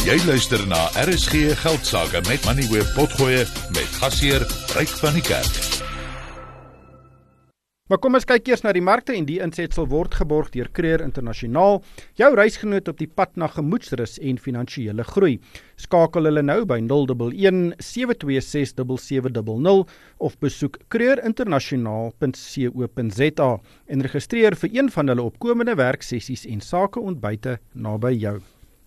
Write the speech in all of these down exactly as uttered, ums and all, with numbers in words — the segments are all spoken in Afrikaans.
Jy luister na R S G Geldsaake met Moneyweb Potgoe met gasheer Ryk van die Kerk. Maar kom ons kyk eers na die markte en die insetsel word geborg deur Creer Internasionaal, jou reisgenoot op die pad na gemoedsrus en finansiële groei. Skakel hulle nou by nul een een, sewe twee ses, sewe sewe nul nul of besoek creer internasionaal punt co punt za en registreer vir een van hulle opkomende werksessies en sakeontbyte naby jou.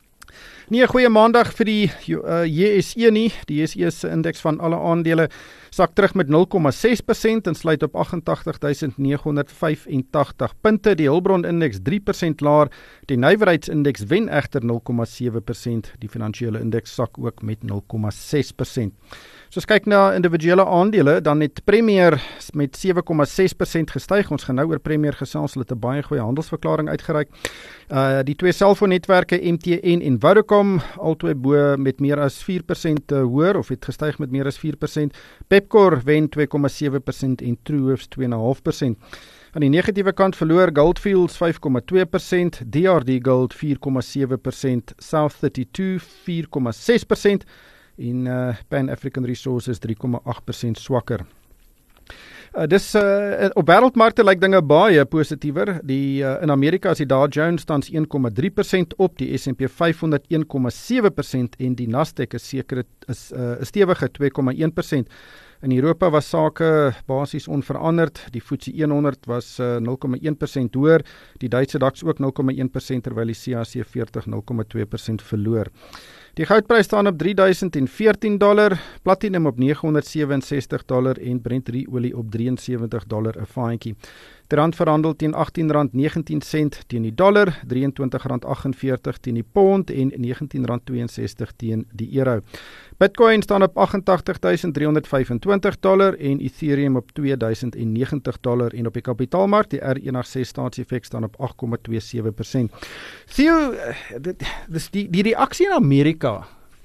Nie 'n goeie maandag vir die uh, J S E nie. Die J S E se indeks van alle aandele sak terug met nul komma ses persent en sluit op agt agt duisend nege honderd vyf en tagtig punte. Die Hulbron indeks drie persent laer. Die nywerheidsindeks wen egter nul komma sewe persent. Die finansiële indeks sak ook met nul komma ses persent. So as kyk na individuele aandele, dan het Premier met sewe komma ses persent gestyg. Ons gaan nou oor Premier gesels, hulle het 'n baie goeie handelsverklaring uitgereik. Uh, die twee selfoonnetwerke M T N en Vodacom, albei bo met meer as vier persent hoër of het gestyg met meer as vier persent. Pepkor wen twee komma sewe persent en Truworths twee komma vyf persent. Aan die negatiewe kant verloor Gold Fields vyf komma twee persent, D R D Gold vier komma sewe persent, South thirty-two vier komma ses persent en uh, Pan African Resources drie komma agt persent swakker. Uh, dis uh, op wêreldmarkte lyk dinge baie positiewer. Die uh, in Amerika is die Dow Jones tans een komma drie persent op, die S and P vyf honderd een komma sewe persent en die Nasdaq is seker is 'n uh, stewige twee komma een persent. In Europa was sake basies onveranderd. Die F T S E honderd was uh, nul komma een persent hoër, die Duitse DAX ook nul komma een persent terwyl die C A C veertig nul komma twee persent verloor. Die goudprys staan op drie duisend veertien dollar, platinum op nege honderd sewe en sestig dollar en Brent olie op drie en sewentjie dollar 'n vaantjie. Die rand verhandel teen agttien rand negentien sent teen die dollar, drieëntwintig rand agt en veertig teen die pond en negentien rand twee en sestig teen die euro. Bitcoin staan op agt agt duisend drie honderd vyf en twintig dollar en Ethereum op twee duisend negentig dollar en op die kapitaalmark die R een agt ses staatseffek staan op agt komma twee sewe persent. Theo, dit, dis die die reaksie in Amerika,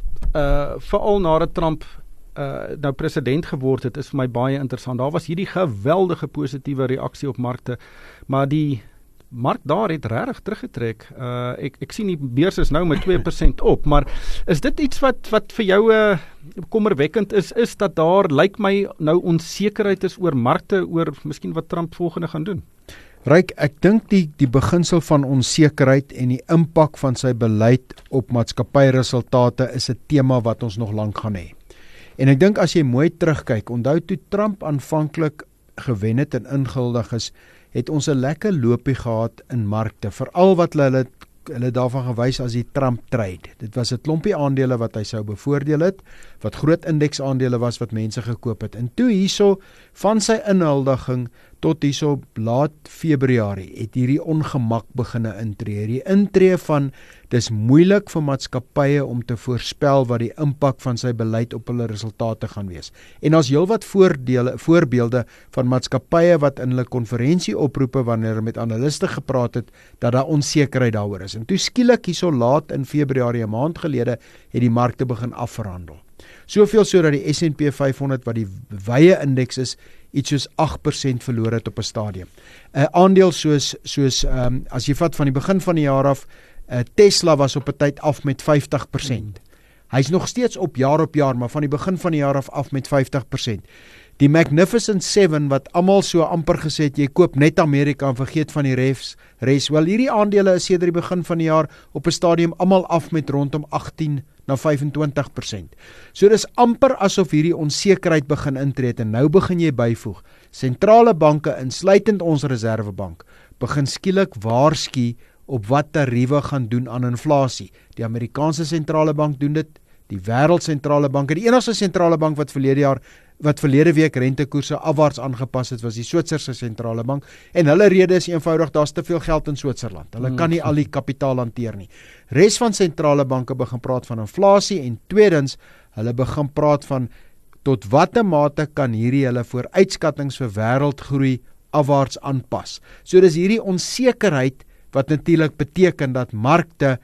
uh veral nadat Trump Uh, nou president geword het, is vir my baie interessant. Daar was hierdie geweldige positiewe reaksie op markte, maar die mark daar het regtig teruggetrek. Uh, ek, ek sien die beurs is nou met twee persent op, maar is dit iets wat, wat vir jou uh, kommerwekkend is, is dat daar, lyk my, nou onsekerheid is oor markte, oor miskien wat Trump volgende gaan doen? Ryk, ek dink die, die beginsel van onsekerheid en die impak van sy beleid op maatskappyresultate is 'n tema wat ons nog lank gaan hê. En ek dink as jy mooi terugkyk, onthou toe Trump aanvanklik gewen het en ingehuldig is, het ons 'n lekker loopie gehad in markte, veral wat hulle hulle daarvan gewys as die Trump trade. Dit was 'n klompie aandele wat hy sou bevoordeel het, wat groot indeks aandele was wat mense gekoop het. En toe hierso van sy inhuldiging tot hierso laat Februarie het hierdie ongemak beginne intree. Die intree van dis moeilik vir maatskappye om te voorspel wat die impak van sy beleid op hulle resultate gaan wees. En ons heelwat voordele voorbeelde van maatskappye wat in hulle konferensie oproepe wanneer hulle met analiste gepraat het dat daar onsekerheid daaroor is. En toe skielik hierso laat in Februarie 'n maand gelede het die markte begin afverhandel. Soveel so dat die S and P vyf honderd wat die wye indeks is, iets soos agt persent verloor het op 'n stadium. 'n uh, aandeel soos soos um, as jy vat van die begin van die jaar af, uh, Tesla was op 'n tyd af met vyftig persent. Hy's nog steeds op jaar op jaar, maar van die begin van die jaar af af met vyftig persent. Die Magnificent seven wat almal so amper gesê het, jy koop net Amerika en vergeet van die refs, res. Wel, hierdie aandele is sedert die begin van die jaar op 'n stadium almal af met rondom agttien na vyfentwintig persent. So dis amper asof hierdie onsekerheid begin intree en nou begin jy byvoeg. Sentrale banke, insluitend ons Reservebank, begin skielik waarsku op wat tariewe gaan doen aan inflasie. Die Amerikaanse sentrale bank doen dit, die wêreldsentrale banke, die enigste sentrale bank wat verlede jaar wat verlede week rentekoerse afwaarts aangepas het, was die Switserse sentrale bank, en hulle rede is eenvoudig, daar's te veel geld in Switserland. Hulle kan nie al die kapitaal hanteer nie. Res van sentrale banke begin praat van inflasie, en tweedens, hulle begin praat van tot watter mate kan hierdie hulle vooruitskattings vir wêreldgroei afwaarts aanpas. So dis hierdie onsekerheid wat natuurlik beteken dat markte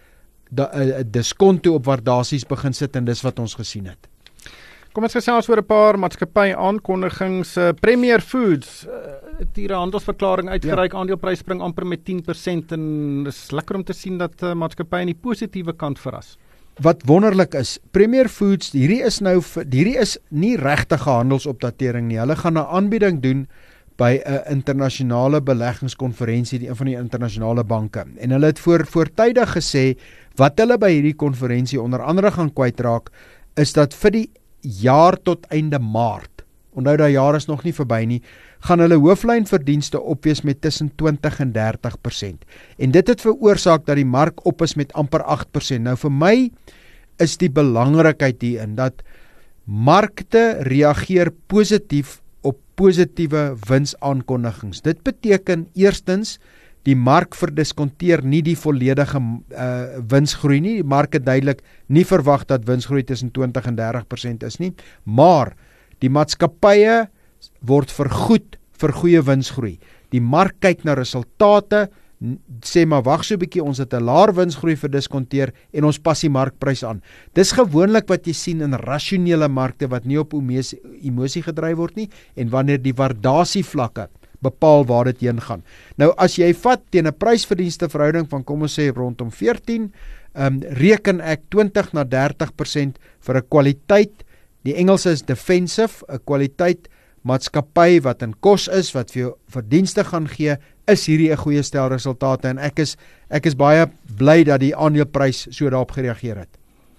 'n diskonto op waardasies begin sit, en dis wat ons gesien het. Kom ons gesels oor 'n paar maatskappy aankondigings. Uh, Premier Foods het uh, hier 'n handelsverklaring uitgereik, ja. Aandeleprys spring amper met tien persent en dis lekker om te sien dat uh, maatskappy aan die positiewe kant verras. wat wonderlik is, Premier Foods, hierdie is nou hierdie is nie regtige handelsopdatering nie. Hulle gaan 'n aanbieding doen by 'n internasionale beleggingskonferensie, die een van die internasionale banke. En hulle het voor voortydig gesê wat hulle by hierdie konferensie onder andere gaan kwytraak, is dat vir die jaar tot einde Maart, onthou daai jaar is nog nie verby nie, gaan hulle hooflynverdienste opwees met tussen twintig en dertig persent. En dit het veroorsaak dat die mark op is met amper agt persent. Nou vir my is die belangrikheid hierin dat markte reageer positief op positiewe winsaankondigings. Dit beteken eerstens die mark verdiskonteer nie die volledige uh, winsgroei nie. Die mark het duidelik nie verwag dat winsgroei tussen twintig en dertig persent is nie, maar die maatskappye word vergoed vir goeie winsgroei. Die mark kyk na resultate, sê maar wag so 'n bietjie, ons het 'n laer winsgroei verdiskonteer en ons pas die markprys aan. Dis gewoonlik wat jy sien in rasionele markte wat nie op emosie gedryf word nie en wanneer die waardasievlakke bepaal waar dit heen gaan. Nou as jy vat teen 'n prysverdienste verhouding van kom ons sê rondom veertien, um, reken ek twintig na dertig persent vir 'n kwaliteit. Die Engelse is defensive, 'n kwaliteit maatskappy wat in kos is, wat vir jou verdienste gaan gee, is hierdie 'n goeie stel resultate en ek is ek is baie bly dat die aandeleprys so daarop gereageer het.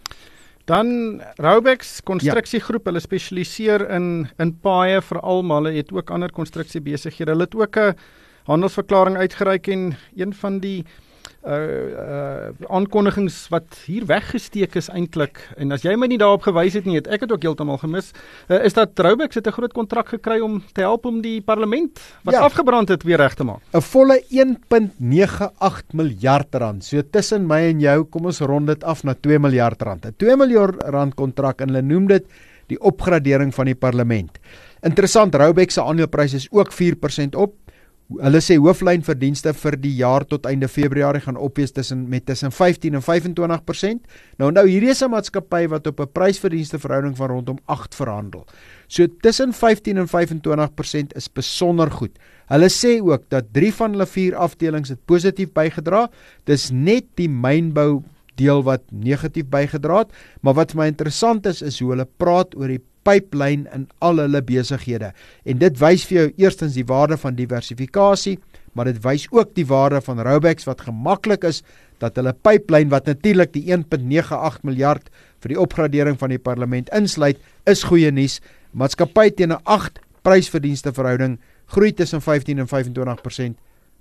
Dan Raubex konstruksiegroep, hulle spesialiseer in in paaie veral, maar hulle het ook ander konstruksiebesighede. Hulle het ook 'n handelsverklaring uitgereik en een van die uh, uh, aankondigings wat hier weggesteek is eintlik, en as jy my nie daarop gewys het nie, het ek het ook heeltemal gemis, uh, is dat Raubex het 'n groot kontrak gekry om te help om die parlement wat ja. afgebrand het weer reg te maak. 'n Volle een komma nege agt miljard rand. So tussen my en jou, kom ons rond dit af na twee miljard rand. 'n twee miljard rand kontrak en hulle noem dit die opgradering van die parlement. Interessant, Raubex se aandeleprys is ook vier persent op. Hulle sê hooflynverdienste vir die jaar tot einde Februarie gaan opwees tussen met tussen vyftien en vyf en twintig persent. Nou nou hierdie is 'n maatskappy wat op 'n prysverdienste verhouding van rondom agt verhandel. So tussen vyftien en vyf en twintig persent is besonder goed. Hulle sê ook dat drie van hulle vier afdelings het positief bygedra. Dis net die mynbou deel wat negatief bygedra het, maar wat vir my interessant is is hoe hulle praat oor die pipeline in al hulle besighede. En dit wys vir jou eerstens die waarde van diversifikasie, maar dit wys ook die waarde van Raubex wat gemaklik is dat hulle pipeline wat natuurlik die een komma nege agt miljard vir die opgradering van die parlement insluit, is goeie nuus. Maatskappy teen 'n agt prysverdienste verhouding groei tussen vyftien en vyf en twintig persent.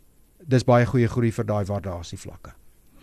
Dis baie goeie groei vir daai waardasievlakke.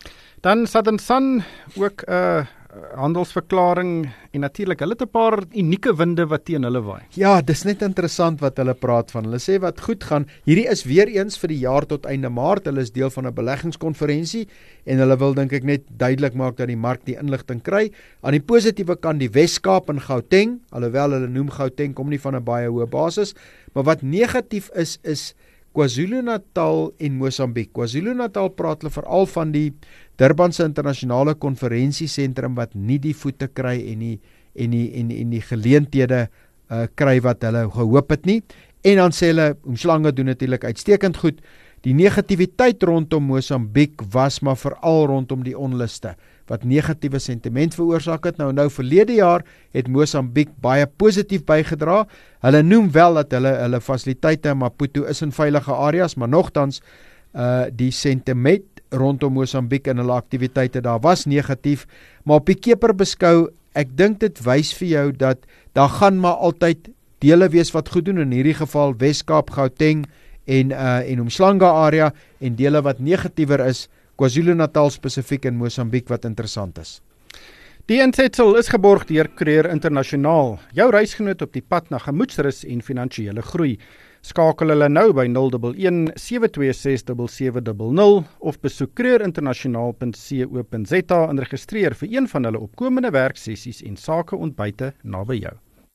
Dan Southern Sun ook 'n uh, handelsverklaring en natuurlik hulle het 'n paar unieke winde wat teen hulle waai. Ja, dis net interessant wat hulle praat van. Hulle sê wat goed gaan. Hierdie is weer eens vir die jaar tot einde Maart. Hulle is deel van 'n beleggingskonferensie en hulle wil dink ek net duidelik maak dat die mark die inligting kry. Aan die positiewe kant die Wes-Kaap en Gauteng, alhoewel hulle noem Gauteng kom nie van 'n baie hoë basis, maar wat negatief is is KwaZulu-Natal en Mosambiek. KwaZulu-Natal praat hulle veral van die Durbanse internasionale konferensiesentrum wat nie die voete kry en die en die en, en die geleenthede uh, kry wat hulle gehoop het nie. En dan sê hulle Umhlanga doen natuurlik uitstekend goed. Die negativiteit rondom Mosambiek was maar veral rondom die onluste wat negatiewe sentiment veroorsaak het. Nou nou verlede jaar het Mosambiek baie positief bygedra. Hulle noem wel dat hulle hulle fasiliteite in Maputo is in veilige areas, maar nogtans uh, die sentiment rondom Mosambiek en hulle aktiwiteite daar was negatief, maar op die keper beskou, ek dink dit wys vir jou dat daar gaan maar altyd dele wees wat goed doen, in hierdie geval Wes-Kaap, Gauteng en uh, en Umhlanga area, en dele wat negatiewer is, KwaZulu-Natal spesifiek in Mosambiek wat interessant is. Die insetsel is geborg deur Creer Internasionaal, jou reisgenoot op die pad na gemoedsrus en finansiële groei. Skakel hulle nou by nul een een sewe twee ses sewe sewe nul nul of besoek creer internasionaal punt co punt za en registreer vir een van hulle opkomende werksessies en sakeontbyte naby jou.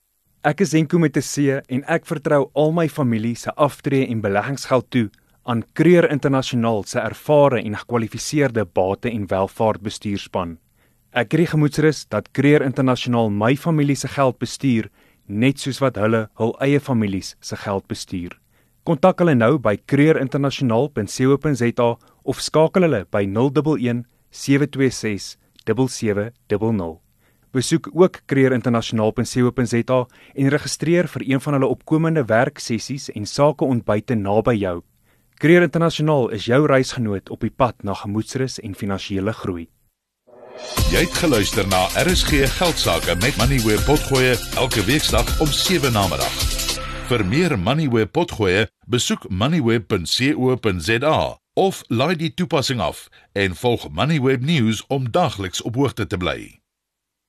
Ek is Henko met 'n C en ek vertrou al my familie se aftree en beleggingsgeld toe aan Creer Internasionaal se ervare en gekwalifiseerde bate- en welvaartbestuurspan. Ek kry gemoedsrus dat Creer Internasionaal my familie se geld bestuur, net soos wat hulle hul eie families se geld bestuur. Kontak hulle nou by creer internasionaal punt co punt za of skakel hulle by nul een een sewe twee ses sewe sewe nul nul. Besoek ook creerinternasionaal punt co punt za en registreer vir een van hulle opkomende werksessies en sakeontbyte naby jou. Creer Internasionaal is jou reisgenoot op die pad na gemoedsrus en finansiële groei. Jy het geluister na R S G Geldsaake met Moneyweb Potgoe elke weeksdag om sewe namiddag. Vir meer Moneyweb Potgoe, besoek moneyweb punt co punt za of laai die toepassing af en volg Moneyweb News om dagliks op hoogte te bly.